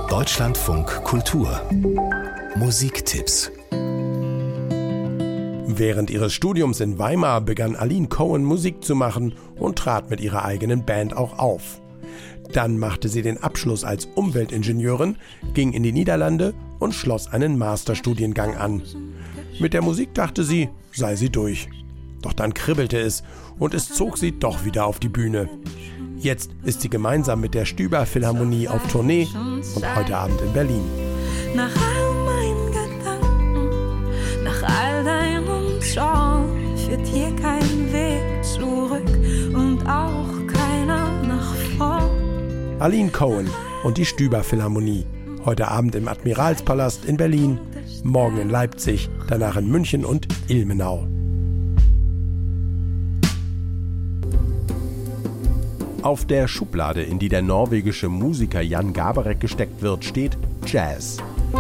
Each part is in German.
Deutschlandfunk Kultur Musiktipps. Während ihres Studiums in Weimar begann Aline Cohen Musik zu machen und trat mit ihrer eigenen Band auch auf. Dann machte sie den Abschluss als Umweltingenieurin, ging in die Niederlande und schloss einen Masterstudiengang an. Mit der Musik dachte sie, sei sie durch. Doch dann kribbelte es und es zog sie doch wieder auf die Bühne. Jetzt ist sie gemeinsam mit der Stüber Philharmonie auf Tournee und heute Abend in Berlin. Nach all meinen Gedanken, nach all deinen Sorgen, führt hier kein Weg zurück und auch keiner nach vorn. Aline Cohen und die Stüber Philharmonie. Heute Abend im Admiralspalast in Berlin, morgen in Leipzig, danach in München und Ilmenau. Auf der Schublade, in die der norwegische Musiker Jan Garbarek gesteckt wird, steht Jazz.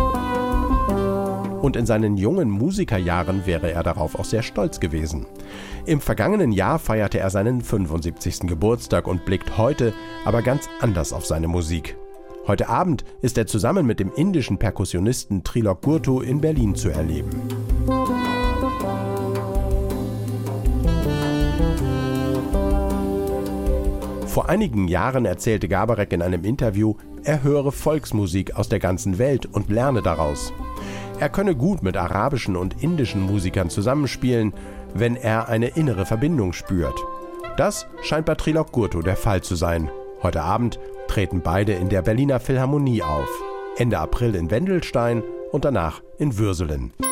Und in seinen jungen Musikerjahren wäre er darauf auch sehr stolz gewesen. Im vergangenen Jahr feierte er seinen 75. Geburtstag und blickt heute aber ganz anders auf seine Musik. Heute Abend ist er zusammen mit dem indischen Perkussionisten Trilok Gurtu in Berlin zu erleben. Vor einigen Jahren erzählte Garbarek in einem Interview, er höre Volksmusik aus der ganzen Welt und lerne daraus. Er könne gut mit arabischen und indischen Musikern zusammenspielen, wenn er eine innere Verbindung spürt. Das scheint bei Trilok Gurtu der Fall zu sein. Heute Abend treten beide in der Berliner Philharmonie auf. Ende April in Wendelstein und danach in Würselen.